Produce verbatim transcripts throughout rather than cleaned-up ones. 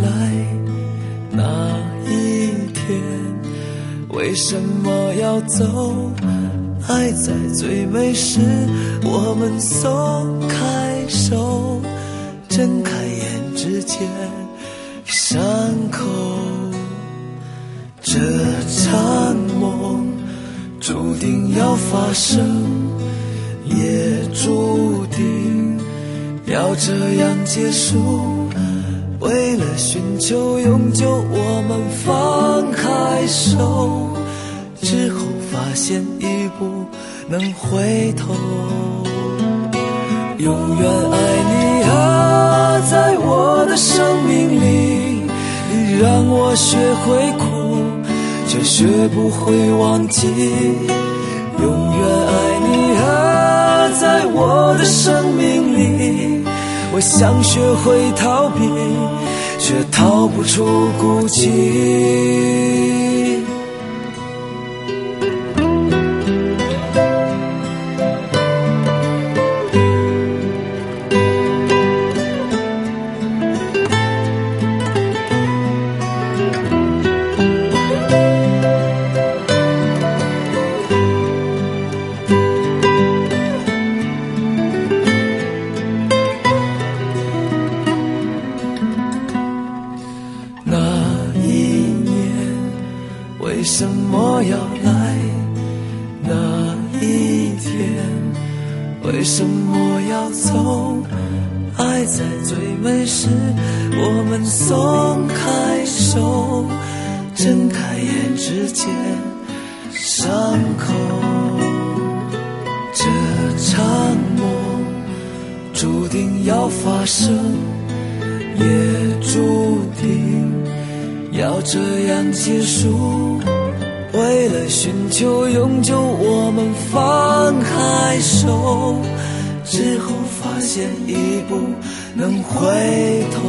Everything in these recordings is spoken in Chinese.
来？那一天为什么要走？爱在最美时我们松开手，睁开眼之间伤口。这场梦注定要发生，也注定要这样结束。为了寻求永久，我们放开手，之后发现已不能回头。永远爱你啊，在我的生命里，你让我学会哭，却学不会忘记。永远爱你啊，在我的生命里，我想学会逃避，却逃不出孤寂。为什么要来？那一天为什么要走？爱在最美时我们松开手，睁开眼之间伤口。这场梦注定要发生，也注定要这样结束。为了寻求永久，我们放开手，之后发现已不能回头。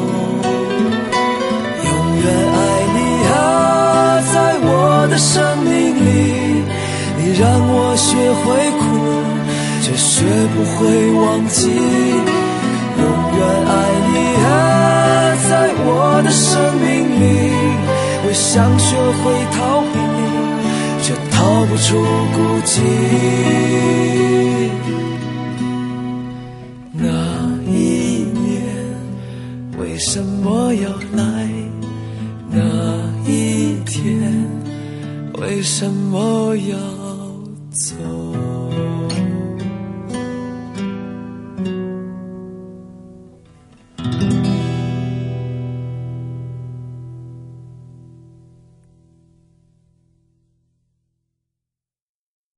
永远爱你啊，在我的生命里，你让我学会哭，却学不会忘记。永远爱你啊，在我的生命里，我想学会逃避，却逃不出孤寂。那一年为什么要来？那一天为什么要走？